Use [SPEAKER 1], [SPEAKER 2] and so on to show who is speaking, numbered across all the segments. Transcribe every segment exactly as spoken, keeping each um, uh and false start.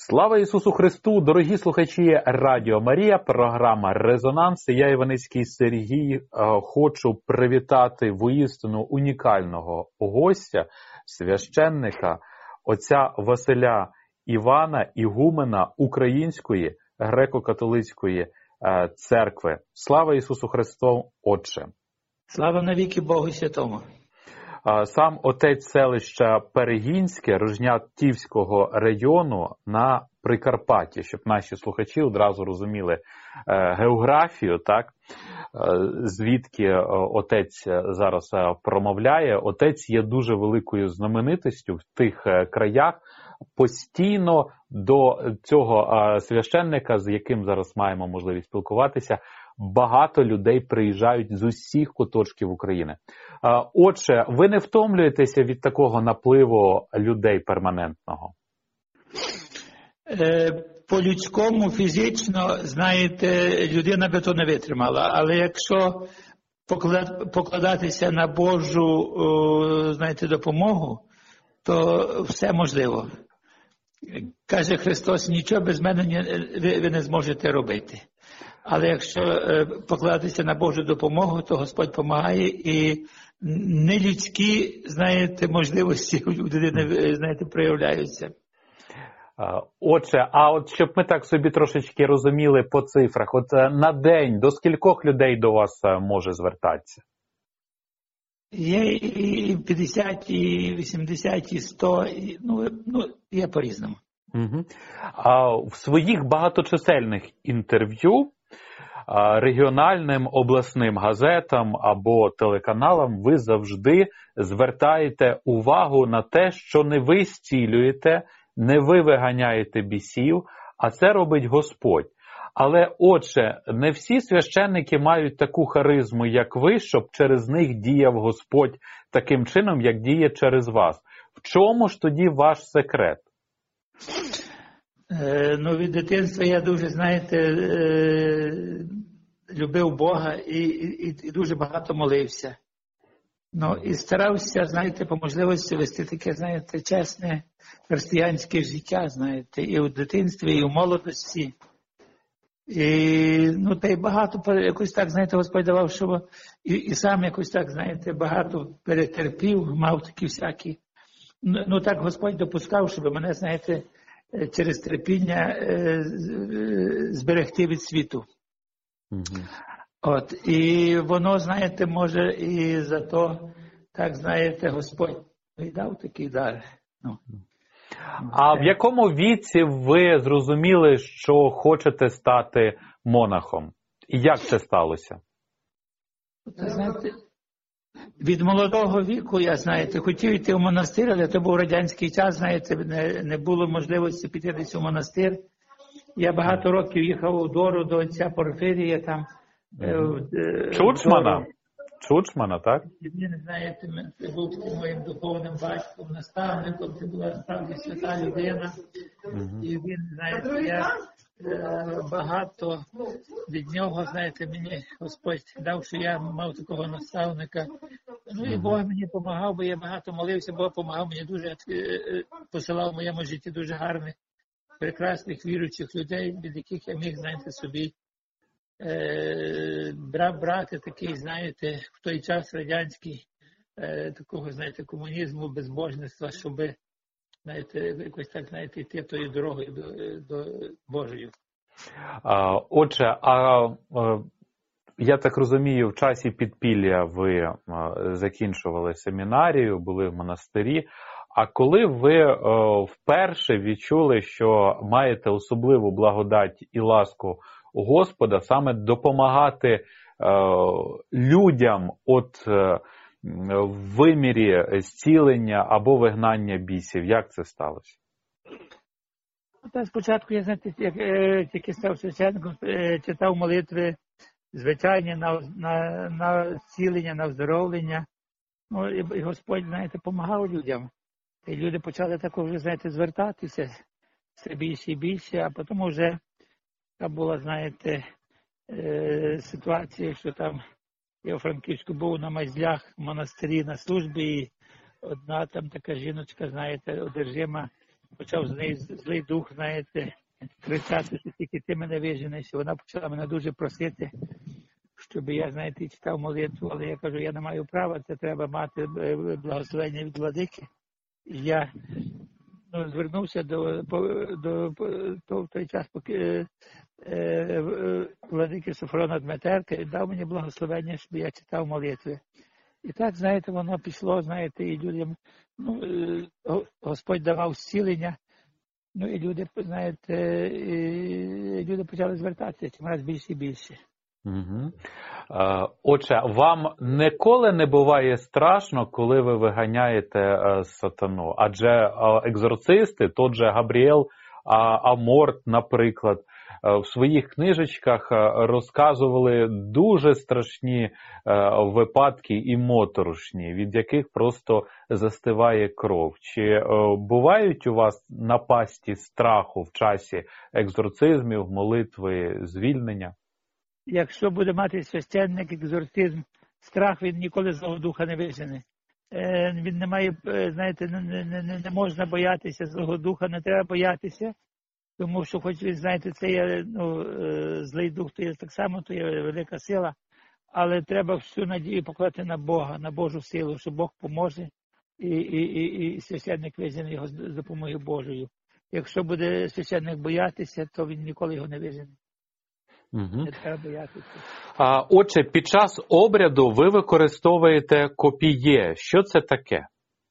[SPEAKER 1] Слава Ісусу Христу, дорогі слухачі Радіо Марія, програма «Резонанс». Я, Іваницький Сергій, хочу привітати воістину унікального гостя, священника, отця Василя Івана, ігумена Української греко-католицької церкви. Слава Ісусу Христу, Отче!
[SPEAKER 2] Слава навіки Богу Святому!
[SPEAKER 1] Сам отець селища Перегінське Рожнятівського району на Прикарпатті, щоб наші слухачі одразу розуміли географію, так, звідки отець зараз промовляє. Отець є дуже великою знаменитістю в тих краях. Постійно до цього священника, з яким зараз маємо можливість спілкуватися, багато людей приїжджають з усіх куточків України. Отже, ви не втомлюєтеся від такого напливу людей перманентного?
[SPEAKER 2] По-людському, фізично, знаєте, людина би то не витримала. Але якщо покладатися на Божу, знаєте, допомогу, то все можливо. Каже Христос, нічого без мене ви не зможете робити. Але якщо покладатися на Божу допомогу, то Господь допомагає, і нелюдські, знаєте, можливості у людини, знаєте, проявляються.
[SPEAKER 1] Отже, а от щоб ми так собі трошечки розуміли по цифрах, от на день до скількох людей до вас може звертатися?
[SPEAKER 2] Є і п'ятдесят, і вісімдесят, і сто, і, ну, ну, є по-різному.
[SPEAKER 1] Угу. А в своїх багаточисельних інтерв'ю регіональним обласним газетам або телеканалам ви завжди звертаєте увагу на те, що не ви зцілюєте, не ви виганяєте бісів, а це робить Господь. Але, отже, не всі священники мають таку харизму, як ви, щоб через них діяв Господь таким чином, як діє через вас. В чому ж тоді ваш секрет?
[SPEAKER 2] Е, ну, від дитинства я дуже, знаєте, е, любив Бога і, і, і дуже багато молився. Ну, і старався, знаєте, по можливості вести таке, знаєте, чесне християнське життя, знаєте, і у дитинстві, і у молодості. І, ну, та й багато, якось так, знаєте, Господь давав, що і, і сам якось так, знаєте, багато перетерпів, мав такі всякі. Ну, ну так Господь допускав, щоб мене, знаєте, через терпіння е, зберегти від світу. Mm-hmm. От, і воно, знаєте, може і за то, так, знаєте, Господь і дав такий дар. Ну.
[SPEAKER 1] А в якому віці ви зрозуміли, що хочете стати монахом? І як це сталося?
[SPEAKER 2] Знаєте, від молодого віку, я, знаєте, хотів йти в монастир, але це був радянський час, знаєте, не, не було можливості піти десь у монастир. Я багато років їхав у Дору до отця Порфирія, там.
[SPEAKER 1] Mm-hmm. Чучмана? Чучмана, так?
[SPEAKER 2] Він, знаєте, це був таким моїм духовним батьком, наставником, це була справді свята людина. Mm-hmm. І він, знаєте, я е, багато від нього, знаєте, мені Господь дав, що я мав такого наставника. Ну і Бог мені допомагав, бо я багато молився, Бог допомагав мені дуже, е, посилав в моєму житті дуже гарних, прекрасних віруючих людей, від яких я міг, знаєте, собі Е, брати такий, знаєте, в той час радянський, е, такого, знаєте, комунізму, безбожництва, щоб, знаєте, якось так, знаєте, йти тою дорогою до, до Божою.
[SPEAKER 1] А, отже, а, а я так розумію, в часі підпілля ви а, закінчували семінарію, були в монастирі. А коли ви а, вперше відчули, що маєте особливу благодать і ласку Господа, саме допомагати е, людям от е, в вимірі зцілення або вигнання бісів. Як це сталося?
[SPEAKER 2] Та спочатку я, знаєте, як е, тільки став священником, е, читав молитви звичайні на, на, на зцілення, на оздоровлення. Ну, і, і Господь, знаєте, допомагав людям. І люди почали також, знаєте, звертатися все більше і більше, а потім вже та була, знаєте, е, ситуація, що там я у Франківську був на Майзлях в монастирі на службі, і одна там така жіночка, знаєте, одержима почав з неї злий дух, знаєте, кричати, що тільки ти мене виженеш. Вона почала мене дуже просити, щоб я, знаєте, читав молитву, але я кажу, я не маю права, це треба мати благословення від владики. І я ну, звернувся до, до, до в той час, поки е, е, владики Софрона Дмитерка і дав мені благословення, щоб я читав молитви. І так, знаєте, воно пішло, знаєте, і людям, ну, Господь давав зцілення, ну, і люди, знаєте, і люди почали звертатися чим раз більше і більше.
[SPEAKER 1] Угу. Отже, вам ніколи не буває страшно, коли ви виганяєте сатану? Адже екзорцисти, тот же Габріел Аморт, наприклад, в своїх книжечках розказували дуже страшні випадки і моторошні, від яких просто застиває кров. Чи бувають у вас напасті страху в часі екзорцизмів, молитви, звільнення?
[SPEAKER 2] Якщо буде мати священник екзорцизм, страх він ніколи злого духа не вижене. Він не має, знаєте, не, не, не можна боятися злого духа, не треба боятися. Тому що, хоч ви знаєте, це є ну, злий дух, то є так само, то є велика сила, але треба всю надію поклати на Бога, на Божу силу, що Бог поможе, і, і, і, і священник вижене його з допомогою Божою. Якщо буде священник боятися, то він ніколи його не вижене.
[SPEAKER 1] Угу.
[SPEAKER 2] Не треба боятися.
[SPEAKER 1] А, отже, під час обряду ви використовуєте копіє. Що це таке?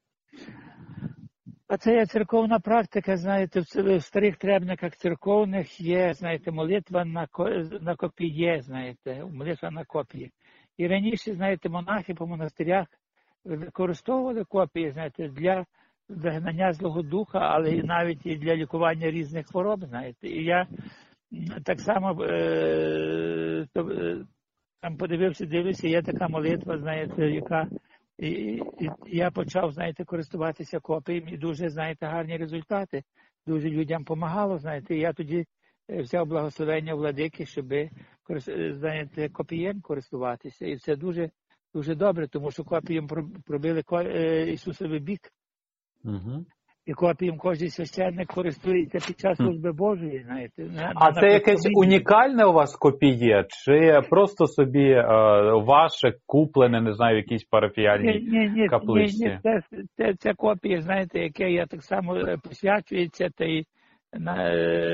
[SPEAKER 2] А це є церковна практика, знаєте, в старих требниках церковних є, знаєте, молитва на, на копіє, знаєте, молитва на копії. І раніше, знаєте, монахи по монастирях використовували копії, знаєте, для вигнання злого духа, але і навіть і для лікування різних хвороб, знаєте. І я так само е, то, е, там подивився, дивлюся, є така молитва, знаєте, яка І, і я почав, знаєте, користуватися копієм і дуже, знаєте, гарні результати. Дуже людям допомагало, знаєте. І я тоді взяв благословення владики, щоб, знаєте, копієм користуватися. І це дуже, дуже добре, тому що копієм пробили Ісусовий бік.
[SPEAKER 1] Угу.
[SPEAKER 2] І копієм кожен священник користується під час служби Божої, знаєте. На,
[SPEAKER 1] а
[SPEAKER 2] на
[SPEAKER 1] це якесь унікальне у вас копіє? Чи просто собі е, ваше куплене, не знаю, якісь парафіяльні
[SPEAKER 2] ні, ні, ні,
[SPEAKER 1] капличці?
[SPEAKER 2] Ні, ні, це, це, це копія, знаєте, яке я так само посвячується, та й на,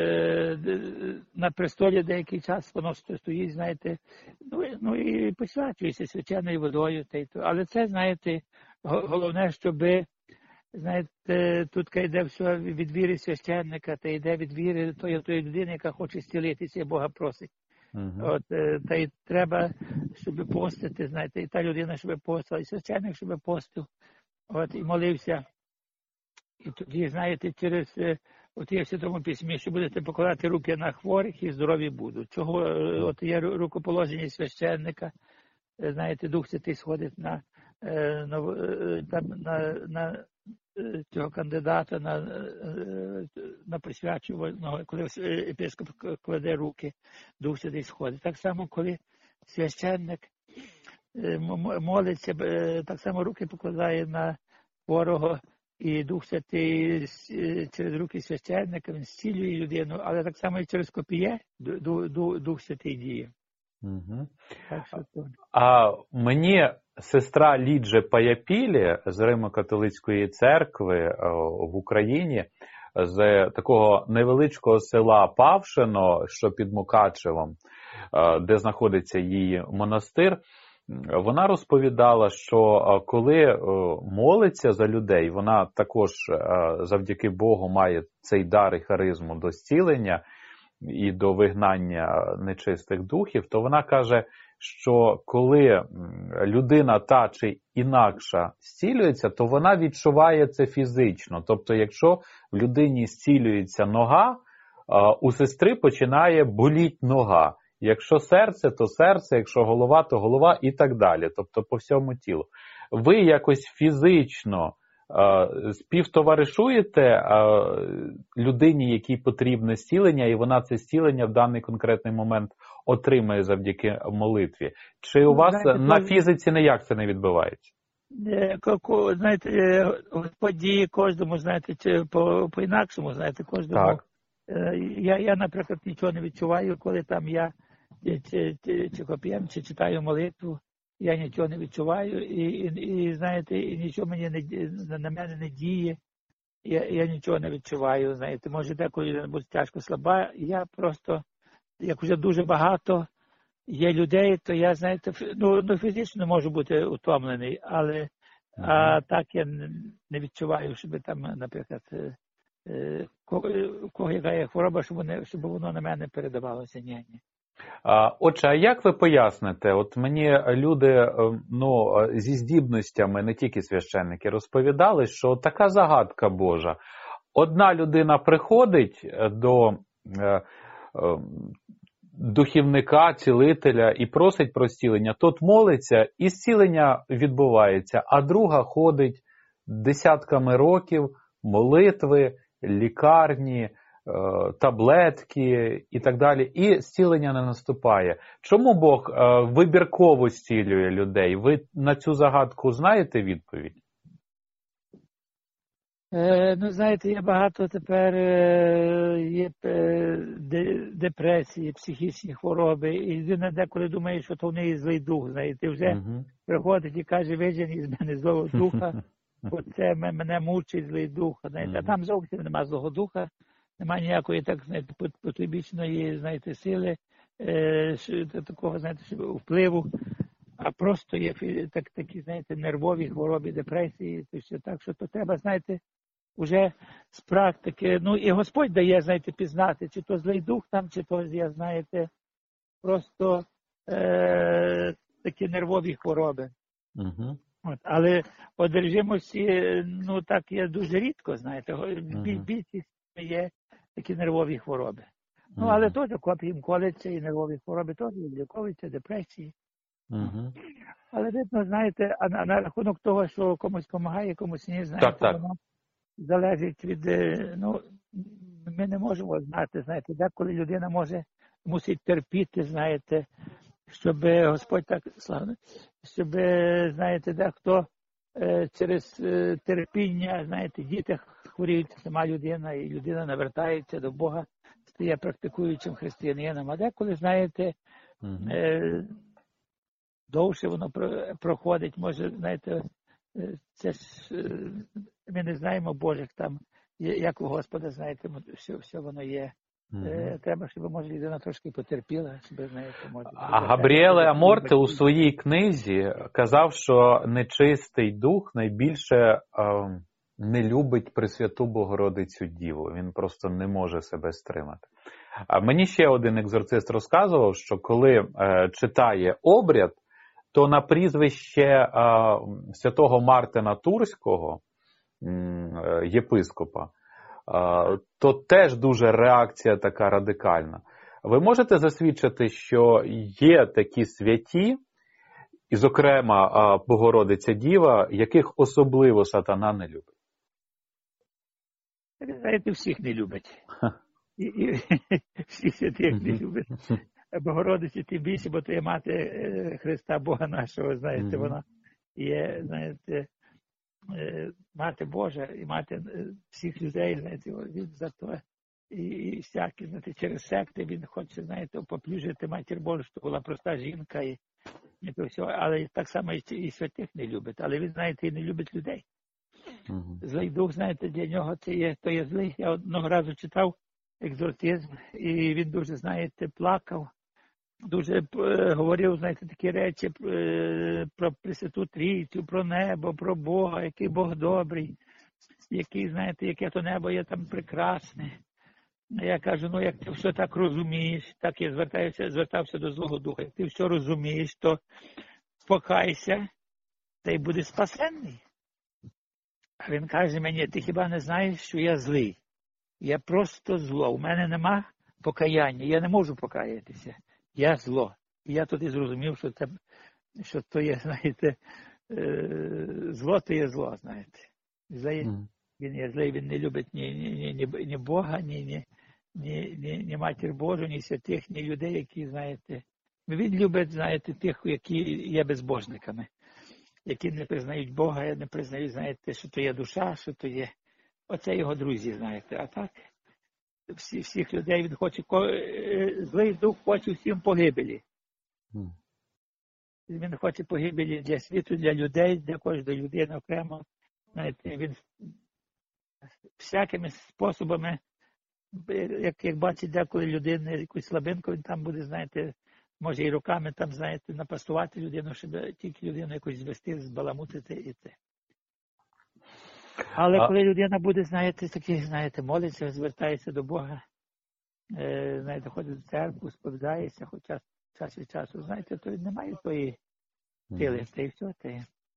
[SPEAKER 2] на престолі деякий час воно стоїть, знаєте, ну, ну і посвячується свяченою водою. Та й, але це, знаєте, головне, щоби, знаєте, тут йде все від віри священника, та йде від віри тої, тої людини, яка хоче зцілитися, Бога просить. Uh-huh. От, та й треба, щоб постити, знаєте, і та людина, щоб постила, і священник, щоб постив, от, і молився. І тоді, знаєте, через, от є в Святому Письмі, що будете покладати руки на хворих і здорові будуть. Чого, от є рукоположення священника, знаєте, Дух Святий сходить на, на, на, на, на цього кандидата на, на присвячуваного, коли єпископ кладе руки, Дух Святий сходить. Так само, коли священник молиться, так само руки покладає на хворого, і Дух Святий через руки священника, він зцілює людину, але так само і через копіє Дух Святий діє.
[SPEAKER 1] Угу.
[SPEAKER 2] Так, що то.
[SPEAKER 1] А мені сестра Ліджа Паяпілі з Римо-католицької церкви в Україні, з такого невеличкого села Павшино, що під Мукачевом, де знаходиться її монастир, вона розповідала, що коли молиться за людей, вона також завдяки Богу має цей дар і харизму до зцілення і до вигнання нечистих духів, то вона каже, що коли людина та чи інакша зцілюється, то вона відчуває це фізично. Тобто, якщо в людині зцілюється нога, у сестри починає боліти нога. Якщо серце, то серце, якщо голова, то голова і так далі. Тобто по всьому тілу. Ви якось фізично співтоваришуєте людині, якій потрібне зцілення, і вона це зцілення в даний конкретний момент отримає завдяки молитві. Чи у вас
[SPEAKER 2] Знаєте,
[SPEAKER 1] на
[SPEAKER 2] то...
[SPEAKER 1] фізиці ніяк це не відбувається?
[SPEAKER 2] е, ко- ко- знаєте, е, Господь діє кожному, знаєте, чи по, по-інакшому, знаєте, кожному.
[SPEAKER 1] Так.
[SPEAKER 2] Е, Я, я, наприклад, нічого не відчуваю, коли там я чи, чи, чи, чи коп'єм, чи читаю молитву, я нічого не відчуваю, і, і, і знаєте, і нічого мені не, ді- на на мене не діє, я, я нічого не відчуваю, знаєте, може деколи людина буде тяжко слаба, я просто, як вже дуже багато є людей, то я, знаєте, фі- ну, ну фізично можу бути утомлений, але а так я не не відчуваю, щоб там, наприклад, е, е, ко- е, у кого яка є хвороба, щоб, вони, щоб воно на мене передавалося. Ні, ні.
[SPEAKER 1] А, Отже, а як ви поясните? От мені люди е, ну, е, зі здібностями, не тільки священники, розповідали, що така загадка Божа. Одна людина приходить е, до е, е, духівника, цілителя і просить про зцілення, тот молиться, і зцілення відбувається, а друга ходить десятками років, молитви, лікарні, е, таблетки і так далі, і зцілення не наступає. Чому Бог е, вибірково зцілює людей? Ви на цю загадку знаєте відповідь?
[SPEAKER 2] Е, ну, знаєте, є багато тепер е, є е, де- депресії, психічні хвороби, і людина деколи думає, що то в неї злий дух, знаєте, вже
[SPEAKER 1] Угу.
[SPEAKER 2] приходить і каже, вижені з мене злого духа, бо це м- мене мучить злий дух, знаєте, а
[SPEAKER 1] Мгм.
[SPEAKER 2] там зовсім нема злого духа, немає ніякої, так, знаєте, пот- потойбічної, знаєте, сили, е, ш- та- такого, знаєте, щоб впливу, а просто є фі- так, такі, знаєте, нервові хвороби, депресії, то все так, що то треба, знаєте, уже з практики, ну і Господь дає, знаєте, пізнати, чи то злий дух там, чи то, я, знаєте, просто е, такі нервові хвороби.
[SPEAKER 1] Угу.
[SPEAKER 2] От, але одержимості, ну так є дуже рідко, знаєте, бі-
[SPEAKER 1] Мгм.
[SPEAKER 2] більшість є такі нервові хвороби. Ну, але
[SPEAKER 1] Мгм.
[SPEAKER 2] теж копієм колиться, і нервові хвороби теж ліковуються, депресії.
[SPEAKER 1] Мгм.
[SPEAKER 2] Але видно, знаєте, а на, на рахунок того, що комусь допомагає, комусь ні, знаєте,
[SPEAKER 1] Так, так.
[SPEAKER 2] воно залежить від, е, ну, ми не можемо знати, знаєте, деколи людина може, мусить терпіти, знаєте, щоб Господь так славний, щоб, знаєте, дехто е, через е, терпіння, знаєте, діти хворіють, сама людина, і людина навертається до Бога, стає практикуючим християнином, а деколи, знаєте,
[SPEAKER 1] Мгм.
[SPEAKER 2] е, довше воно про- проходить, може, знаєте, е, це ж е, ми не знаємо Божих там, є- як у Господа, знаєте, все, все воно є.
[SPEAKER 1] Мгм.
[SPEAKER 2] Е, Треба, щоб, може, людина трошки потерпіла, щоб, знаєте, може.
[SPEAKER 1] А Габріеле Аморте у своїй книзі казав, що нечистий дух найбільше е, не любить Пресвяту Богородицю Діву. Він просто не може себе стримати. А мені ще один екзорцист розказував, що коли е, читає обряд, то на прізвище е, святого Мартина Турського, м, е, єпископа, е, то теж дуже реакція така радикальна. Ви можете засвідчити, що є такі святі, і, зокрема, е, Богородиця Діва, яких особливо сатана не любить?
[SPEAKER 2] Ви знаєте, всіх не любить. І, і всіх святих не любить. Богородиці тим більше, бо то є мати е, Христа Бога нашого, знаєте,
[SPEAKER 1] Мгм.
[SPEAKER 2] вона є, знаєте, е, мати Божа і мати е, всіх людей, знаєте, він за то і, і всякі, знаєте, через секти він хоче, знаєте, поплюжити матір Божу, що була проста жінка і, і то все, але так само і, і святих не любить, але він, знаєте, і не любить людей.
[SPEAKER 1] Мгм.
[SPEAKER 2] Злий дух, знаєте, для нього це є, то є злий. Я одного разу читав екзорцизм, і він дуже, знаєте, плакав, дуже е, говорив, знаєте, такі речі е, про Пресвяту Трійцю, про небо, про Бога, який Бог добрий, який, знаєте, яке то небо є там прекрасне. Я кажу, ну як ти все так розумієш, так я звертаюся, звертався до Злого Духа, як ти все розумієш, то покайся, та й будеш спасенний. А він каже мені, ти хіба не знаєш, що я злий? Я просто зло. У мене нема покаяння, я не можу покаятися. Я зло. І я тоді зрозумів, що це, що то є, знаєте, е, зло то є зло, знаєте. Злий,
[SPEAKER 1] Мгм.
[SPEAKER 2] він є злий, він не любить ні, ні, ні, ні, ні Бога, ні, ні, ні, ні, ні Матір Божу, ні святих, ні людей, які, знаєте. Він любить, знаєте, тих, які є безбожниками. які не признають Бога, не признають, знаєте, що то є душа, що то є. Оце його друзі, знаєте. А так, всі, всіх людей він хоче, злий дух хоче всім погибелі. Mm. Він хоче погибелі для світу, для людей, для кожної людини окремо. Знаєте, він всякими способами, як, як бачить деколи людина, якусь слабинку, він там буде, знаєте, може і руками там, знаєте, напастувати людину, щоб тільки людину якусь звести, збаламутити і це. Але а... коли людина буде, знаєте, такі, знаєте, молиться, звертається до Бога, е, знаєте, ходить в церкву, сповідається, хоча час від часу, знаєте, то немає тої сили, mm. та й все, та й.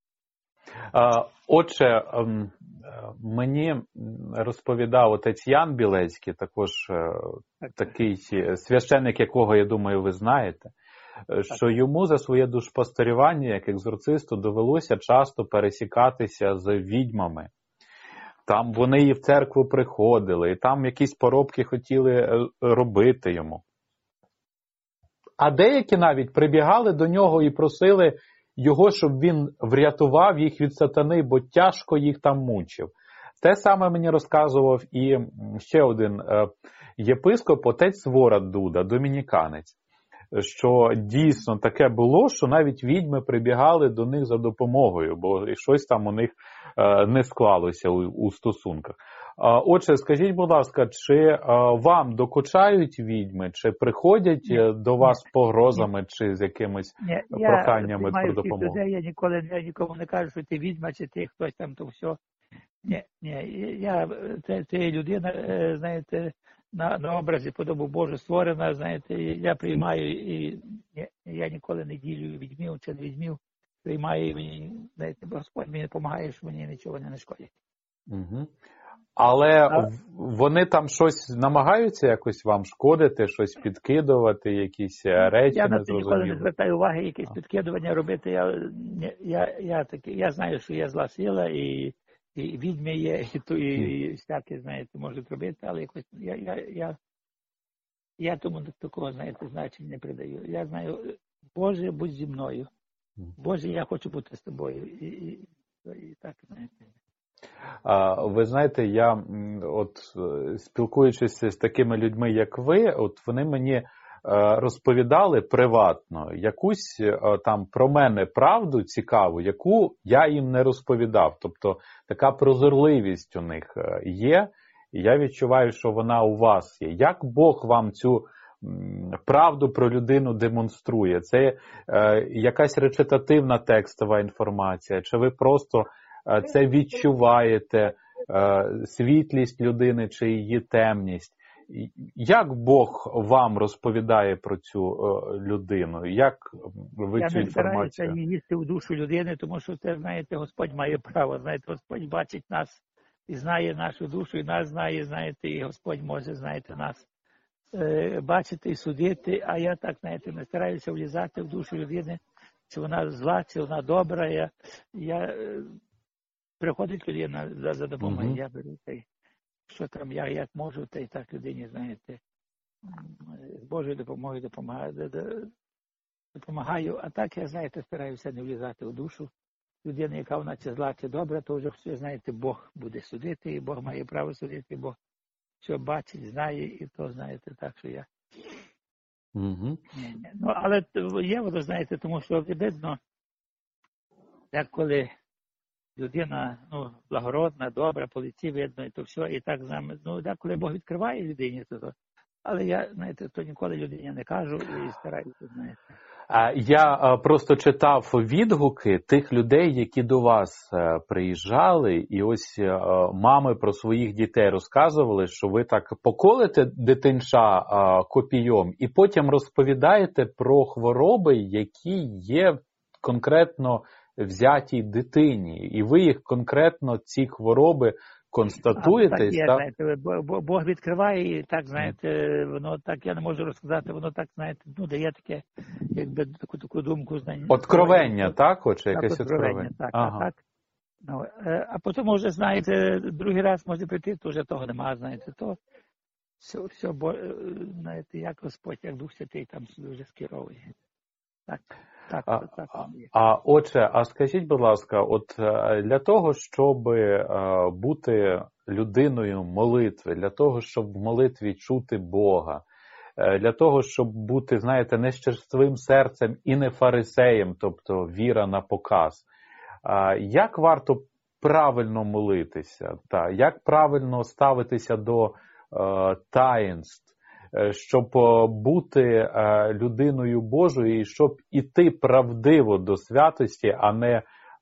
[SPEAKER 1] Отже, мені розповідав отець Ян Білецький, також так, такий священник, якого, я думаю, ви знаєте, так. що йому за своє душпасторювання, як екзорцисту, довелося часто пересікатися з відьмами. Там вони і в церкву приходили, і там якісь поробки хотіли робити йому. А деякі навіть прибігали до нього і просили його, щоб він врятував їх від сатани, бо тяжко їх там мучив. Те саме мені розказував і ще один єпископ, отець Сворат Дуда, домініканець, що дійсно таке було, що навіть відьми прибігали до них за допомогою, бо щось там у них не склалося у, у стосунках. Отже, скажіть, будь ласка, чи вам докучають відьми, чи приходять Ні. до вас з погрозами, Ні. чи з якимись Ні. проханнями про допомогу?
[SPEAKER 2] Людей, я ніколи я нікому не кажу, що ти відьма, чи ти хтось там, то все. Ні, ні, я, це, це людина, знаєте, на, на образі подобу Божу створена, знаєте, я приймаю, і ні, я ніколи не ділю відьмів чи не відьмів, приймаю, і мені, знаєте, Господь мені допомагає, що мені нічого не нашкодять.
[SPEAKER 1] Угу. Але а, вони там щось намагаються якось вам шкодити, щось підкидувати, якісь речі
[SPEAKER 2] я
[SPEAKER 1] незрозумілі?
[SPEAKER 2] Я ніколи не звертаю уваги, якісь підкидування робити. Я, я, я, таки, я знаю, що є зла сила, і, і відьми є, і, то, і, і всяке, знаєте, можуть робити, але якось я, я, я, я тому такого, знаєте, значення не придаю. Я знаю, Боже, будь зі мною. Боже, я хочу бути з тобою. І, і, і так, знаєте.
[SPEAKER 1] Ви знаєте, я от спілкуючись з такими людьми, як ви, от вони мені розповідали приватно якусь там про мене правду цікаву, яку я їм не розповідав. Тобто така прозорливість у них є, і я відчуваю, що вона у вас є. Як Бог вам цю правду про людину демонструє? Це якась речитативна текстова інформація, чи ви просто це відчуваєте, світлість людини чи її темність? Як Бог вам розповідає про цю людину? Як ви
[SPEAKER 2] Я
[SPEAKER 1] цю інформацію?
[SPEAKER 2] Я не збираюся їсти в душу людини, тому що це, знаєте, Господь має право. Знаєте, Господь бачить нас і знає нашу душу, і нас знає, знаєте, і Господь може, знаєте, нас е, бачити і судити. А я так, знаєте, не стараюся влізати в душу людини, чи вона зла, чи вона добра. Я, я приходить людина за, за допомогою, uh-huh. я беру та й що там я як можу, та й так людині, знаєте, з Божою допомогою допомагаю, допомагаю. А так я, знаєте, стараюся не влізати в душу людини, яка вона чи зла, чи добра, то вже все, знаєте, Бог буде судити, і Бог має право судити, Бог все бачить, знає, і то, знаєте, так, що я.
[SPEAKER 1] Uh-huh.
[SPEAKER 2] Ну, але є, воно, знаєте, тому що видно, як коли людина, ну, благородна, добра, по лиці видно, і то все, і так з нами. Ну, деколи Бог відкриває людині, то, то. Але я, знаєте, то ніколи людині не кажу і стараюся, знаєте.
[SPEAKER 1] Я просто читав відгуки тих людей, які до вас приїжджали, і ось мами про своїх дітей розказували, що ви так поколите дитинча копійом і потім розповідаєте про хвороби, які є конкретно взятій дитині, і ви їх конкретно, ці хвороби, констатуєте.
[SPEAKER 2] А, так є, знаєте, Бог відкриває, і так, знаєте, воно так, я не можу розказати, воно так, знаєте, ну, дає таке, якби таку, таку думку, знаєте.
[SPEAKER 1] Откровення, так? Хоч якесь
[SPEAKER 2] откровення, так, ага. так. Ну, а потім вже, знаєте, другий раз може прийти, то вже того немає, знаєте, то все, все, знаєте, як Господь, як Дух Святий там вже скеровує. Так, так,
[SPEAKER 1] А,
[SPEAKER 2] так, так.
[SPEAKER 1] а, а отже, а скажіть, будь ласка, от е, для того, щоб е, бути людиною молитви, для того, щоб в молитві чути Бога, е, для того, щоб бути, знаєте, не з черствим серцем і не фарисеєм, тобто віра на показ, е, як варто правильно молитися, та, як правильно ставитися до е, таїнств, щоб бути людиною Божою і щоб іти правдиво до святості, а не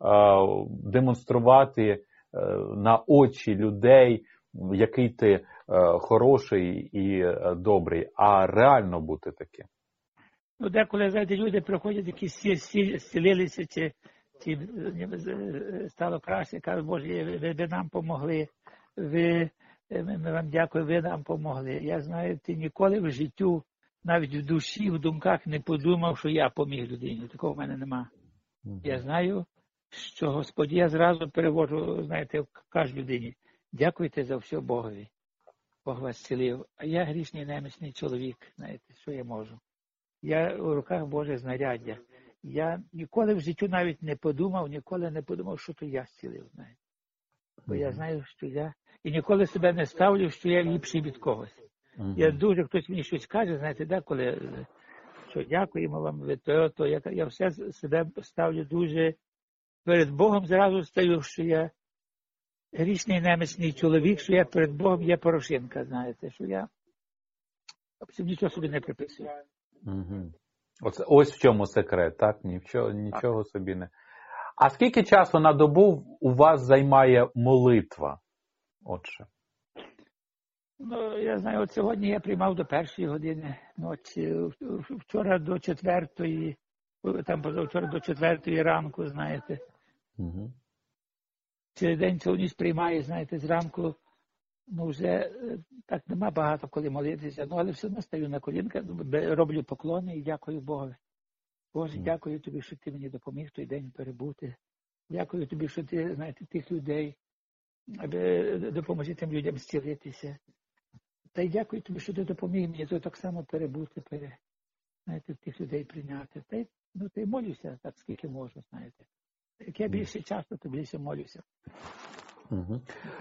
[SPEAKER 1] демонструвати на очі людей, який ти хороший і добрий, а реально бути таким.
[SPEAKER 2] Ну, деколи, знаєте, люди приходять, які зцілилися, чи, чи стало краще, кажуть, Боже, ви, ви нам помогли, ви... Ми вам дякую, ви нам помогли. Я знаю, ти ніколи в життю, навіть в душі, в думках не подумав, що я поміг людині. Такого в мене нема. Mm-hmm. Я знаю, що Господь, я зразу переводжу, знаєте, в кожній людині. Дякуйте за все Богові. Бог вас зцілив. А я грішний немічний чоловік, знаєте, що я можу. Я у руках Боже знаряддя. Я ніколи в життю навіть не подумав, ніколи не подумав, що то я зцілив, знаєте. Бо mm-hmm. я знаю, що я... І ніколи себе не ставлю, що я ліпший від когось. Uh-huh. Я дуже, хтось мені щось каже, знаєте, деколи, що дякуємо вам, ви то, то, я, я все себе ставлю дуже, перед Богом зразу стаю, що я грішний немічний чоловік, що я перед Богом є Порошенка, знаєте, що я абсолютно нічого собі не приписую.
[SPEAKER 1] Uh-huh. Ось, ось в чому секрет, так? Нічого, нічого так. собі не... А скільки часу на добу у вас займає молитва? Отже.
[SPEAKER 2] Ну, я знаю, от сьогодні я приймав до першої години ночі, вчора до четвертої, там позавчора до четвертої ранку, знаєте. Угу. Цілий день цілу ніч приймаю, знаєте, зранку, ну вже так нема багато коли молитися, ну але все одно стаю на колінка, роблю поклони і дякую Богові. Боже, угу. Дякую тобі, що ти мені допоміг той день перебути. Дякую тобі, що ти, знаєте, тих людей, аби допомогти тим людям зцілитися. Та й дякую тобі, що ти допоміг мені то так само перебути, пере, знаєте, тих людей прийняти. Та й, ну, та й молюся так, скільки можу, знаєте. Як я більше часу, то більше молюся.
[SPEAKER 1] Угу.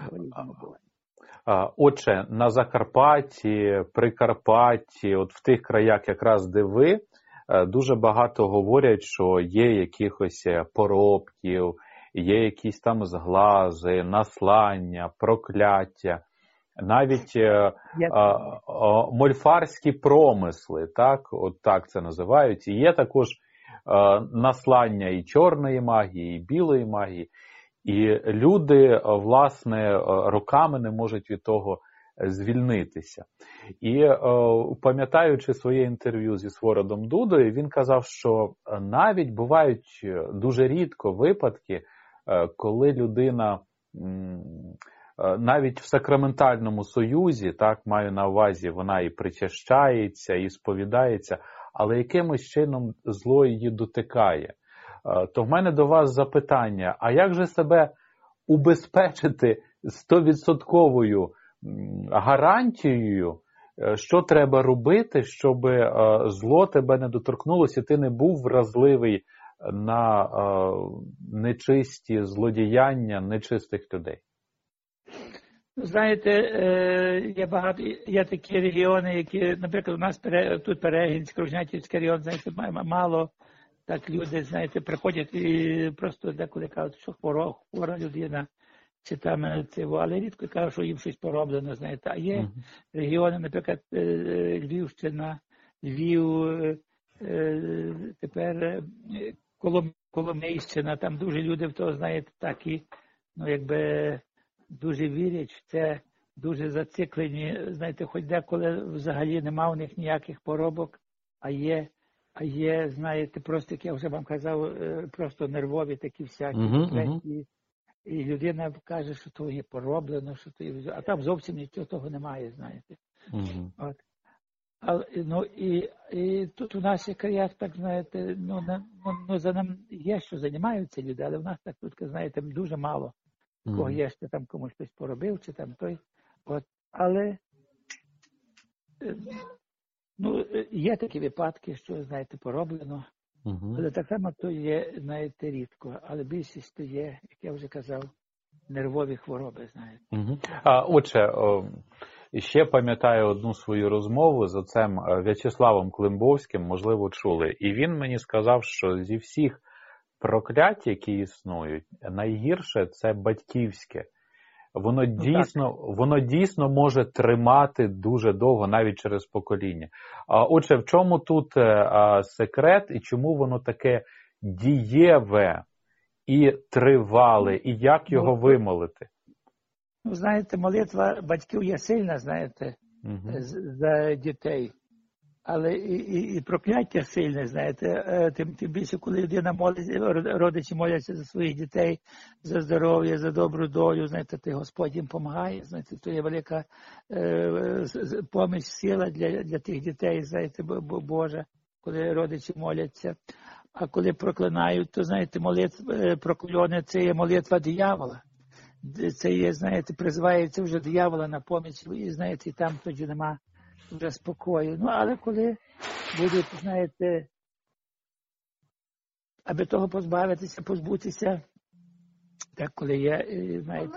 [SPEAKER 1] Отже, на Закарпатті, Прикарпатті, от в тих краях якраз де ви, дуже багато говорять, що є якихось поробків, є якісь там зглази, наслання, прокляття, навіть а, а, мольфарські промисли, так, от так це називають. І є також а, наслання і чорної магії, і білої магії. І люди, власне, роками не можуть від того звільнитися. І пам'ятаючи своє інтерв'ю зі Свородом Дудою, він казав, що навіть бувають дуже рідко випадки, коли людина навіть в сакраментальному союзі, так, маю на увазі, вона і причащається, і сповідається, але якимось чином зло її дотикає. То в мене до вас запитання, а як же себе убезпечити стовідсотковою гарантією, що треба робити, щоб зло тебе не доторкнулося, і ти не був вразливий на нечисті злодіяння нечистих людей?
[SPEAKER 2] Знаєте, є багато, є такі регіони, які, наприклад, у нас тут Перегінський, Рожнятівський район, знаєте, мало так люди, знаєте, приходять і просто деколи кажуть, що хвора, хвора людина, чи там це, але рідко кажуть, що їм щось пороблено, знаєте. А є uh-huh. регіони, наприклад, Львівщина, Львів, тепер Коломийщина, там дуже люди в того, знаєте, такі, ну, якби дуже вірять в це, дуже зациклені, знаєте, хоч деколи взагалі нема у них ніяких поробок, а є А є, знаєте, просто, як я вже вам казав, просто нервові такі всякі. Uh-huh, uh-huh. І людина каже, що то є пороблено, що то є... А там зовсім нічого того немає, знаєте. Uh-huh. От. А, ну, і, і тут у нас є краях, так, знаєте, ну, на, ну, ну, за нам є, що займаються люди, але в нас так тут, знаєте, дуже мало. Uh-huh. Кого є, що там комусь щось поробив, чи там той. От. Але... Ну, є такі випадки, що, знаєте, пороблено,
[SPEAKER 1] Угу.
[SPEAKER 2] Але так само то є, знаєте, рідко. Але більшість то є, як я вже казав, нервові хвороби, знаєте.
[SPEAKER 1] Угу. А, отже, о, ще пам'ятаю одну свою розмову з отцем В'ячеславом Климбовським, можливо, чули. І він мені сказав, що зі всіх проклять, які існують, найгірше – це батьківське. Воно дійсно, воно дійсно може тримати дуже довго, навіть через покоління. А отже, в чому тут а, секрет і чому воно таке дієве і тривале, і як його вимолити?
[SPEAKER 2] Ну, знаєте, молитва батьків є сильна, знаєте,
[SPEAKER 1] угу.
[SPEAKER 2] за дітей. Але і, і, і прокляття сильне, знаєте, тим, тим більше, коли людина молиться, родичі моляться за своїх дітей, за здоров'я, за добру долю, знаєте, ти Господь їм допомагає, знаєте, то є велика е, поміч, сила для, для тих дітей, знаєте, Божа, коли родичі моляться. А коли проклинають, то, знаєте, молитва, прокльони, це є молитва диявола. Це є, знаєте, призивається вже диявола на поміч, і, знаєте, і там тоді нема вже спокою. Ну, але коли будуть, знаєте, аби того позбавитися, позбутися, так коли є, знаєте,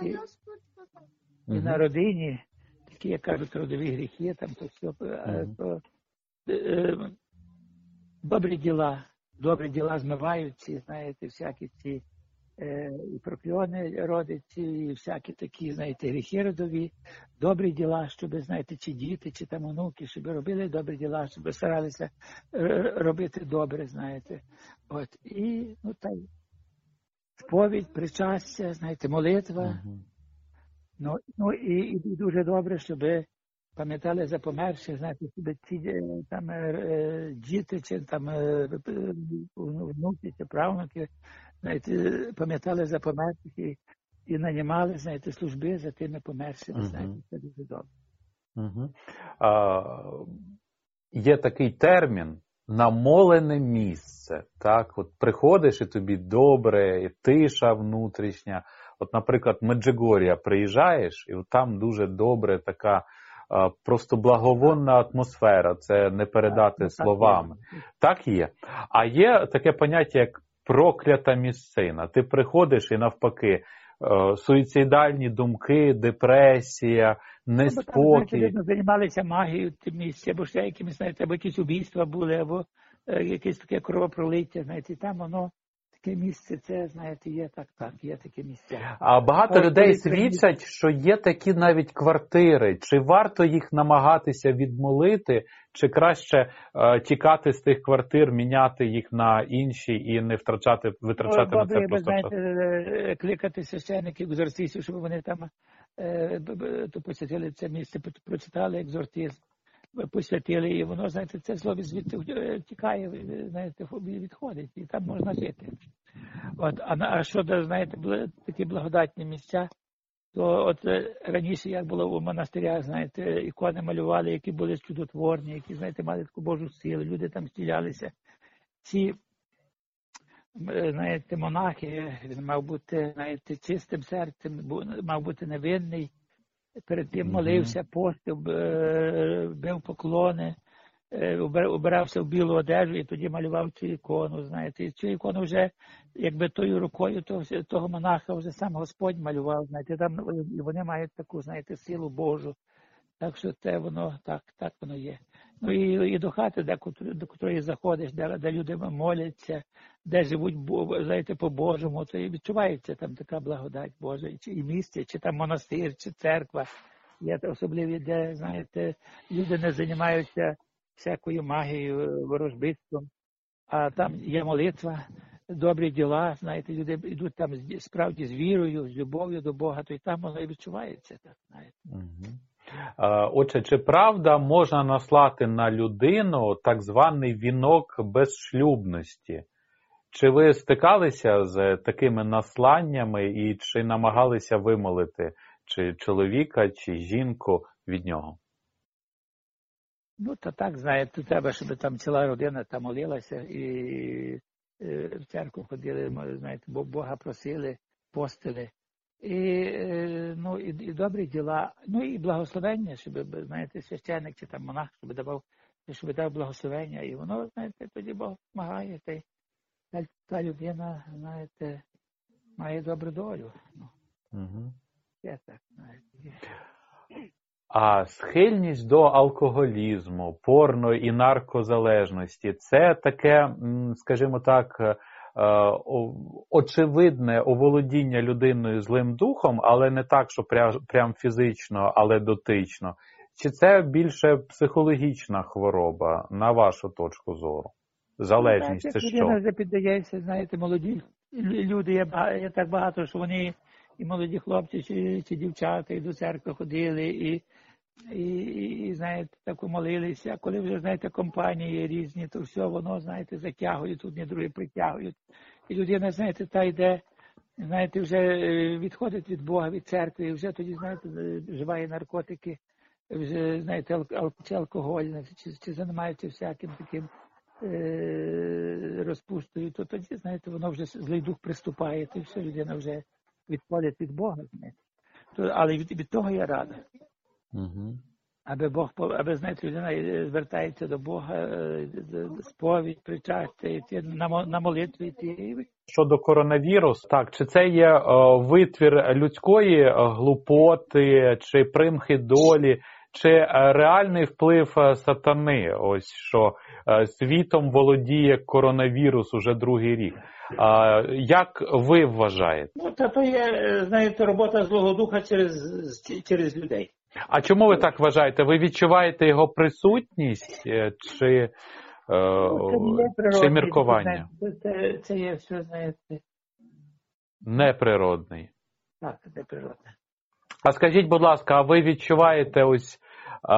[SPEAKER 2] і на родині, такі, як кажуть, родові гріхи, там то все, mm-hmm. то, е, добрі діла, добрі діла змиваються, знаєте, всякі ці і прокльони родиці, і всякі такі, знаєте, гріхи родові, добрі діла, щоб, знаєте, чи діти, чи там онуки, щоб робили добрі діла, щоб старалися робити добре, знаєте. От, і, ну, так, сповідь, причастя, знаєте, молитва. Uh-huh. Ну, ну і, і дуже добре, щоб пам'ятали за померших, знаєте, щоб ці там діти, чи там внуки, чи правнуки, знаєте, пам'ятали за померших і, і нанімали, знаєте, служби за тими помершими, uh-huh. знаєте, це дуже добре.
[SPEAKER 1] Uh-huh. А, є такий термін «намолене місце», так, от приходиш і тобі добре, і тиша внутрішня. От, наприклад, Меджигор'я приїжджаєш, і от там дуже добре така а, просто благовонна атмосфера, це не передати так, словами. Так, так є. А є таке поняття, як проклята місцина. Ти приходиш і навпаки, суїцидальні думки, депресія, неспокій.
[SPEAKER 2] Ну, там, займалися магією в тим місці, або ще якимись, знаєте, або якісь убійства були, або е, якесь таке кровопролиття, знаєте, і там воно, таке місце, це, знаєте, є так, так, є таке місце.
[SPEAKER 1] А багато а, людей свідчать, що є такі навіть квартири. Чи варто їх намагатися відмолити, чи краще е, тікати з тих квартир, міняти їх на інші і не втрачати, витрачати О, на це просто час?
[SPEAKER 2] Знаєте, кликати священників, екзорцистів, щоб вони там е, то посвятили це місце, прочитали екзорцизм, посвятили, і воно, знаєте, це зло звідти тікає, знаєте, відходить, і там можна жити. От, а, а щодо, знаєте, такі благодатні місця, то от раніше, як було у монастирях, знаєте, ікони малювали, які були чудотворні, які, знаєте, мали таку Божу силу, люди там стілялися. Ці, знаєте, монахи, він мав бути, знаєте, чистим серцем, мав бути невинний, перед тим молився, постив, бив поклони, убирався в білу одежу і тоді малював цю ікону, знаєте. І цю ікону вже, якби тою рукою того, того монаха вже сам Господь малював, знаєте. Там вони мають таку, знаєте, силу Божу. Так що це воно, так, так воно є. Ну і, і до хати, де, до котрої заходиш, де, де люди моляться, де живуть, знаєте, по-божому, то і відчувається там така благодать Божа. І місце, чи там монастир, чи церква. Є особливі, де, знаєте, люди не займаються всякою магією, ворожбитством, а там є молитва, добрі діла, знаєте, люди йдуть там справді з вірою, з любов'ю до Бога, то і там воно і відчувається, так, знаєте.
[SPEAKER 1] Угу. Отже, чи правда можна наслати на людину так званий вінок безшлюбності? Чи ви стикалися з такими насланнями і чи намагалися вимолити чи чоловіка, чи жінку від нього?
[SPEAKER 2] Ну, то так, знаєте, треба, щоб там ціла родина там молилася і, і в церкву ходили, знаєте, бо Бога просили, постили. І, ну, і, і добрі діла, ну і благословення, щоб, знаєте, священник чи там монах, щоб давав, щоб дав благословення, і воно, знаєте, тоді Бог допомагає, та, та людина, знаєте, має добру долю. Ну,
[SPEAKER 1] Угу.
[SPEAKER 2] я так, знаєте.
[SPEAKER 1] А схильність до алкоголізму, порно і наркозалежності – це таке, скажімо так, очевидне оволодіння людиною злим духом, але не так, що прям фізично, але дотично. Чи це більше психологічна хвороба, на вашу точку зору? Залежність
[SPEAKER 2] Ну,
[SPEAKER 1] це
[SPEAKER 2] так,
[SPEAKER 1] що?
[SPEAKER 2] людина вже піддається, знаєте, молоді люди, є, є так багато, що вони і молоді хлопці, чи, чи дівчата, і до церкви ходили, і, і, і, і, знаєте, так молилися. А коли вже, знаєте, компанії різні, то все воно, знаєте, затягують, одні другі притягують. І людина, знаєте, та йде, знаєте, вже відходить від Бога, від церкви, і вже тоді, знаєте, вживає наркотики, вже, знаєте, ал, чи алкоголь, чи, чи займається всяким таким е, розпустою, то тоді, знаєте, воно вже злий дух приступає, то все, людина вже відходить від Бога. Знаєте. То, але від, від того я рада.
[SPEAKER 1] Угу.
[SPEAKER 2] Аби Бог, аби, знаєте, людина звертається до Бога, сповідь, причастя, йти на, на молитві йти.
[SPEAKER 1] Щодо коронавірусу, так, чи це є о, витвір людської глупоти, чи примхи долі, чи реальний вплив сатани, ось що світом володіє коронавірус уже другий рік. А, як ви вважаєте?
[SPEAKER 2] Ну, та то є, знаєте, робота злого духа через, через людей.
[SPEAKER 1] А чому ви так вважаєте? Ви відчуваєте його присутність чи,
[SPEAKER 2] ну,
[SPEAKER 1] е, чи міркування?
[SPEAKER 2] Це, це є все, знаєте.
[SPEAKER 1] Неприродний.
[SPEAKER 2] Так, неприродне.
[SPEAKER 1] А скажіть, будь ласка, а ви відчуваєте ось е,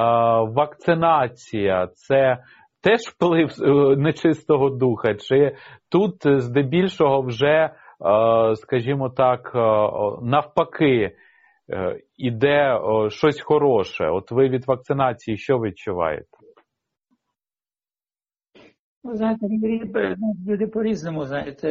[SPEAKER 1] вакцинація, це теж вплив нечистого духа? Чи тут здебільшого вже, е, скажімо так, е, навпаки, е, іде е, щось хороше? От ви від вакцинації що відчуваєте?
[SPEAKER 2] Ну, знаєте, люди по-різному, знаєте,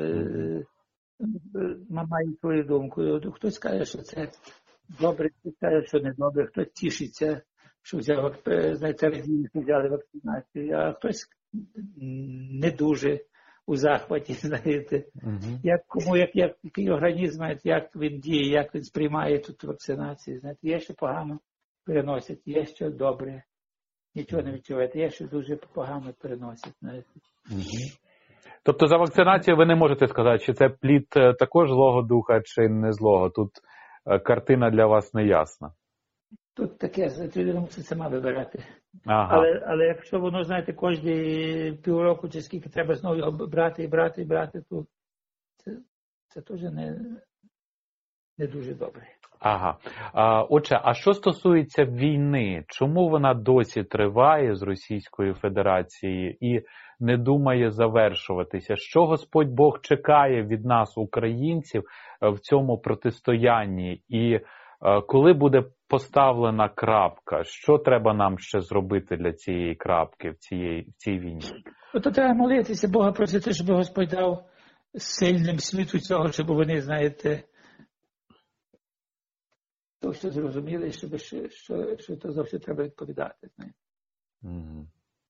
[SPEAKER 2] мають свою думку. Хтось каже, що це добре, хтось каже, що не добре, хтось тішиться, що взяв, знаєте, радіє, що взяли вакцинацію, а хтось не дуже у захваті, знаєте. Uh-huh. Як кому, як, як який організм, знаєте, як він діє, як він сприймає тут вакцинацію. Знаєте, є що погано переносять, є що добре. Нічого не відчуваєте, є що дуже погано переносять. Знаєте.
[SPEAKER 1] Uh-huh. Тобто за вакцинацію ви не можете сказати, чи це плід також злого духа, чи не злого? Тут картина для вас не ясна.
[SPEAKER 2] Тут таке, людина мусить сама вибирати.
[SPEAKER 1] Ага.
[SPEAKER 2] Але, але якщо воно, знаєте, кожні півроку чи скільки треба знову його брати і брати і брати, то це, це теж не, не дуже добре.
[SPEAKER 1] Ага. А, отже, а що стосується війни, чому вона досі триває з Російською Федерацією і не думає завершуватися? Що Господь Бог чекає від нас, українців, в цьому протистоянні? І коли буде поставлена крапка, що треба нам ще зробити для цієї крапки в, цієї, в цій війні?
[SPEAKER 2] То треба молитися, Бога просити, щоб Господь дав сильним світу цього, щоб вони, знаєте, то все зрозуміли, щоб, що, що, що то завжди треба відповідати. Mm-hmm.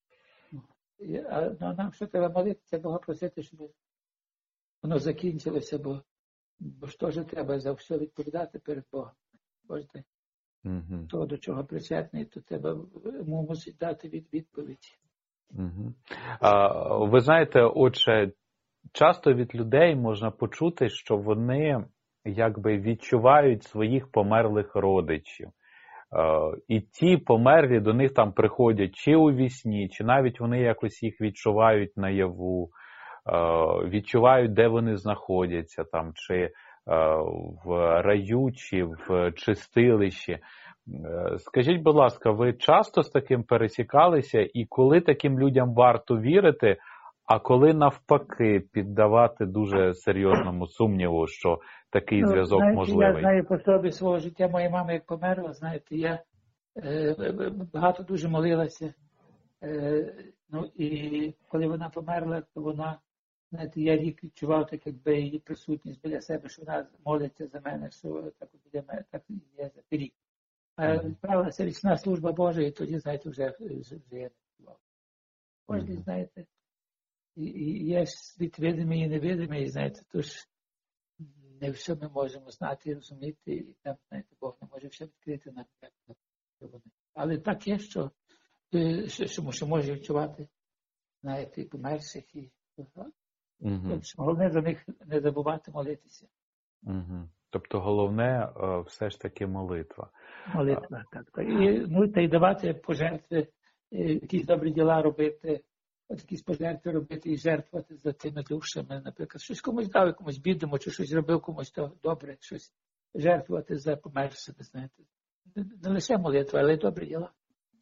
[SPEAKER 2] А ну, нам що треба молитися, Бога просити, щоб воно закінчилося, бо, бо ж теж треба за все відповідати перед Богом. Божте, mm-hmm. то, до чого причетний, то треба йому мусить дати від, відповідь.
[SPEAKER 1] Mm-hmm. А, ви знаєте, отже, часто від людей можна почути, що вони якби відчувають своїх померлих родичів. Е, і ті померлі до них там приходять чи у вісні, чи навіть вони якось їх відчувають наяву, е, відчувають, де вони знаходяться, там, чи е, в раю, чи в чистилищі. Е, скажіть, будь ласка, ви часто з таким пересікалися, і коли таким людям варто вірити, а коли навпаки піддавати дуже серйозному сумніву, що такий ну, зв'язок
[SPEAKER 2] знаєте,
[SPEAKER 1] можливий?
[SPEAKER 2] Я знаю по собі свого життя, моя мама як померла, знаєте, я е, багато дуже молилася. Е, ну і коли вона померла, то вона, знаєте, я рік відчував, так якби її присутність біля себе, що вона молиться за мене, що так біля мене, так і є за рік. А відправилася річна служба Божа, і тоді, знаєте, вже, вже я не відчував. Кожен, знаєте, І, і є світ видимий і невидимий, знаєте, тож не все ми можемо знати і розуміти, і там, знаєте, Бог не може все відкрити нам. Але так є, що, що, що, що може відчувати, знаєте, і померших, і
[SPEAKER 1] Угу.
[SPEAKER 2] головне за них не забувати молитися.
[SPEAKER 1] Угу. Тобто головне все ж таки молитва.
[SPEAKER 2] Молитва, так. так. І, ну, та й давати пожертви, якісь добрі діла робити, от якісь пожертви робити і жертвувати за тими душами, наприклад. Щось комусь дав, комусь бідному, чи щось зробив комусь то добре, щось жертвувати за помершими, знаєте. Не лише молитва, але й добрі діла.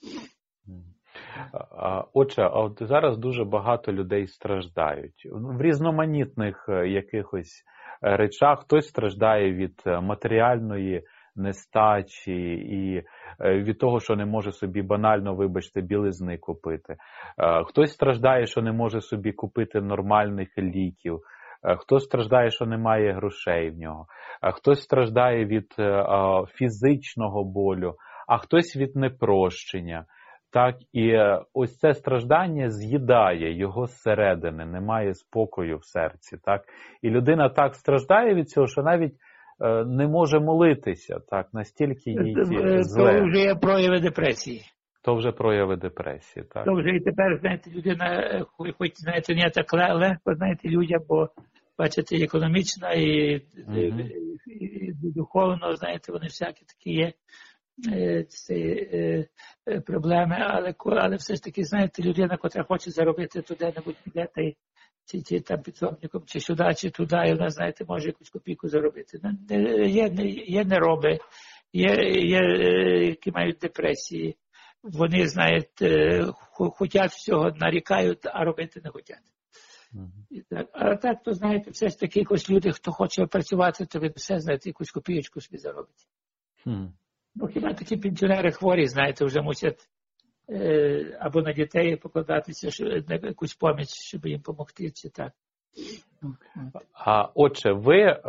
[SPEAKER 1] Отже, а от зараз дуже багато людей страждають. В різноманітних якихось речах. Хтось страждає від матеріальної нестачі і від того, що не може собі банально, вибачте, білизни купити. Хтось страждає, що не може собі купити нормальних ліків. Хтось страждає, що немає грошей в нього. Хтось страждає від фізичного болю, а хтось від непрощення. Так, і ось це страждання з'їдає його зсередини, немає спокою в серці. Так? І людина так страждає від цього, що навіть е, не може молитися, так, настільки їй зле.
[SPEAKER 2] То вже є прояви депресії.
[SPEAKER 1] То вже прояви депресії, так.
[SPEAKER 2] То вже і тепер, знаєте, людина, хоч, знаєте, не так легко, знаєте, людям, бо, бачите, і економічна, і, угу. і, і, і духовно, знаєте, вони всякі такі є. Ці е, е, проблеми, але, але все ж таки, знаєте, людина, котра хоче заробити туди-небудь піде, та й чи, чи там підсобником, чи сюди, чи туди, і вона, знаєте, може якусь копійку заробити. Є, є нероби, є, є, які мають депресії. Вони, знаєте, хочуть всього, нарікають, а робити не хочуть. Mm-hmm. Так. А так, то, знаєте, все ж таки, якось люди, хто хоче працювати, то він все, знаєте, якусь копійочку собі заробить. Mm-hmm. Ну, хіба такі пенсіонери хворі, знаєте, вже мусять е, або на дітей покладатися, що, на якусь поміч, щоб їм допомогти, чи так.
[SPEAKER 1] А, отже, ви е,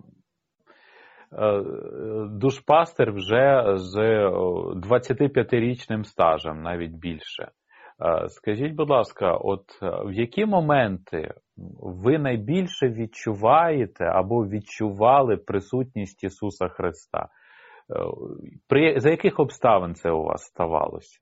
[SPEAKER 1] е, душпастер вже з двадцятип'ятирічним стажем, навіть більше. Е, скажіть, будь ласка, от в які моменти ви найбільше відчуваєте або відчували присутність Ісуса Христа? При, за яких обставин це у вас ставалося?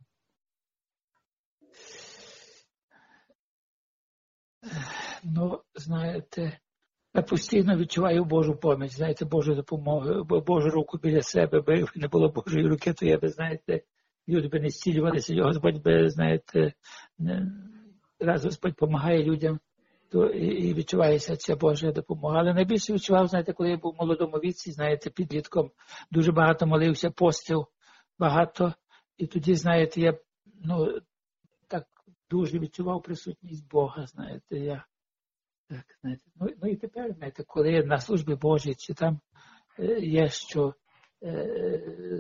[SPEAKER 2] Ну, знаєте, я постійно відчуваю Божу поміч, знаєте, Божу допомогу, Божу руку біля себе, бо якби не було Божої руки, то я би, знаєте, люди би не зцілювалися, Господь би, знаєте, не, раз Господь допомагає людям, то і відчувається ця Божа допомога. Але найбільше відчував, знаєте, коли я був в молодому віці, знаєте, підлітком, дуже багато молився, постив, багато. І тоді, знаєте, я, ну, так дуже відчував присутність Бога, знаєте, я, так, знаєте. Ну, ну і тепер, знаєте, коли я на службі Божій, чи там е, є, що, е,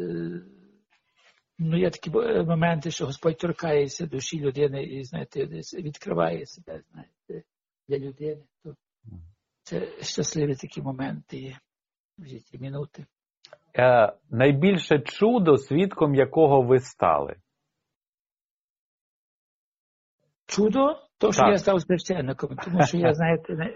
[SPEAKER 2] ну, є такі моменти, що Господь торкається душі людини і, знаєте, відкриває себе, знаєте, для людини, то це щасливі такі моменти є в житті, минути.
[SPEAKER 1] Е, найбільше чудо, свідком якого ви стали?
[SPEAKER 2] Чудо? То, що так. Я став священником, тому що я, знаєте, не,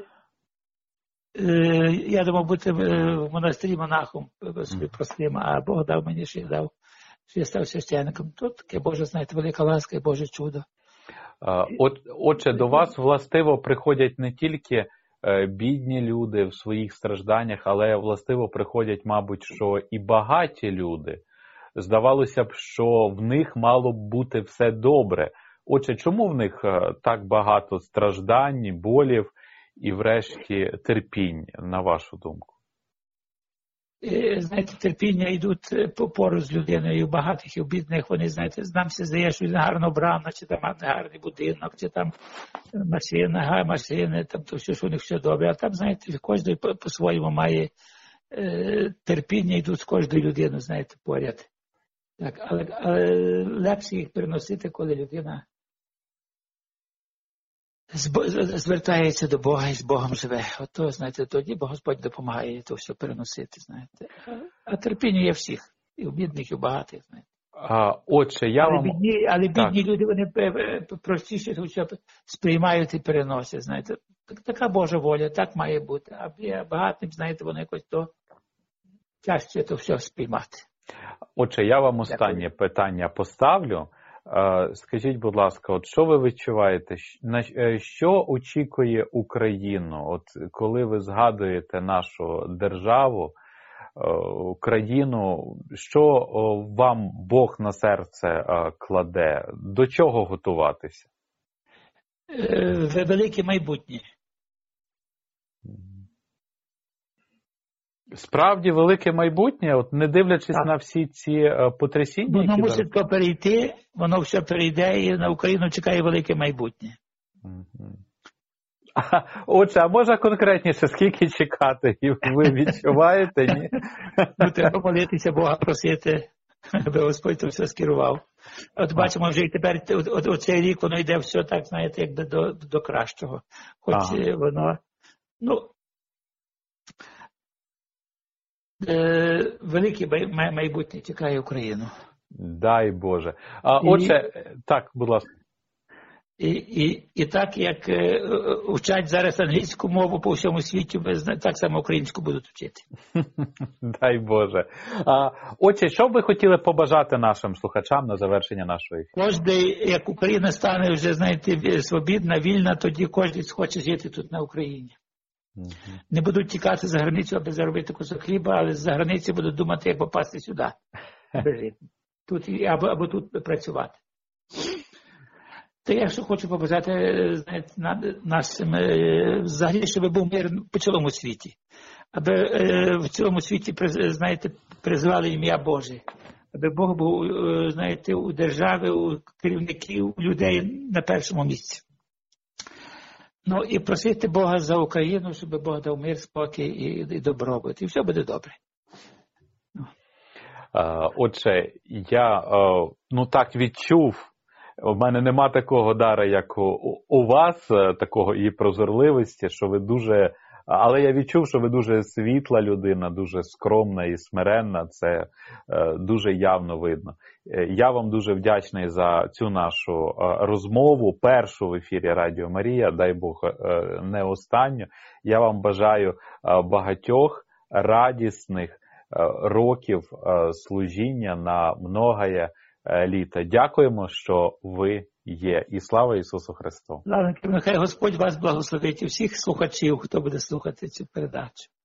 [SPEAKER 2] е, я думав бути в монастирі монахом собі простим, а Бог дав мені, що я дав, що я став священником. Тут таке Боже, знаєте, велика ласка і Боже чудо.
[SPEAKER 1] От, отже, до вас властиво приходять не тільки бідні люди в своїх стражданнях, але властиво приходять, мабуть, що і багаті люди. Здавалося б, що в них мало б бути все добре. Отже, чому в них так багато страждань, болів і врешті терпінь, на вашу думку?
[SPEAKER 2] Знаєте, терпіння йдуть поруч з людиною, у багатих і у бідних, вони, знаєте, нам все здає, що він гарно вбрана, чи там гарний будинок, чи там машина, машини, там то все, що у них все добре. А там, знаєте, кожен по-своєму має е, терпіння, йдуть з кожною людиною, знаєте, поряд. Так, але, але легше їх переносити, коли людина звертається до Бога і з Богом живе. Ото, знаєте, тоді бо Господь допомагає то все переносити, знаєте. А терпіння є всіх, і у бідних, і у багатих, знаєте.
[SPEAKER 1] А, отже, я
[SPEAKER 2] але
[SPEAKER 1] вам...
[SPEAKER 2] бідні, але бідні
[SPEAKER 1] так.
[SPEAKER 2] люди, вони простіше хоча б сприймають і переносять, знаєте. Така Божа воля, так має бути. А багатим, знаєте, вони якось то тяжче то все сприймати.
[SPEAKER 1] Отже, я вам останнє Дякую. питання поставлю. Скажіть, будь ласка, от що ви відчуваєте? Що очікує Україну? От коли ви згадуєте нашу державу, країну, що вам Бог на серце кладе? До чого готуватися?
[SPEAKER 2] Велике майбутнє.
[SPEAKER 1] Справді велике майбутнє, от не дивлячись так. на всі ці потрясіння,
[SPEAKER 2] воно
[SPEAKER 1] які
[SPEAKER 2] мусить зараз... перейти, воно все перейде, і на Україну чекає велике майбутнє.
[SPEAKER 1] Угу. А, отже, а може конкретніше, скільки чекати? Ви відчуваєте, ні?
[SPEAKER 2] Ну, треба молитися Бога, просити, аби Господь то все скерував. От бачимо, вже і тепер оцей рік воно йде все так, знаєте, якби до, до кращого. Хоч ага. воно, ну, е, велике майбутнє чекає Україну.
[SPEAKER 1] Дай Боже. А, і... Отже, так, будь ласка.
[SPEAKER 2] І, і, і так, як е, вчать зараз англійську мову по всьому світі, так само українську будуть вчити.
[SPEAKER 1] Дай Боже. А, отже, що б ви хотіли побажати нашим слухачам на завершення нашої ефіру?
[SPEAKER 2] Кожен, як Україна стане вже, знаєте, свобідна, вільна, тоді кожен схоче жити тут на Україні. Угу. Не будуть тікати за границю, аби заробити кусок хліба, але з-за границі будуть думати, як попасти сюди. Тут, або, або тут працювати. Та я що хочу побажати, знаєте, нашим, взагалі, щоб був мир по цілому світі. Аби в цілому світі, знаєте, призвали ім'я Боже. Аби Бог був, знаєте, у держави, у керівників, у людей на першому місці. Ну і просити Бога за Україну, щоб Бог дав мир, спокій і, і добробут. І все буде добре.
[SPEAKER 1] Отже, я, ну так, відчув, у мене нема такого дара, як у, у вас, такого і прозорливості, що ви дуже, але я відчув, що ви дуже світла людина, дуже скромна і смиренна, це е, дуже явно видно. Я вам дуже вдячний за цю нашу е, розмову, першу в ефірі Радіо Марія, дай Бог, е, не останню. Я вам бажаю е, багатьох радісних е, років е, служіння на многоє літа. Дякуємо, що ви є. І слава Ісусу Христу.
[SPEAKER 2] Нехай Господь вас благословить і всіх слухачів, хто буде слухати цю передачу.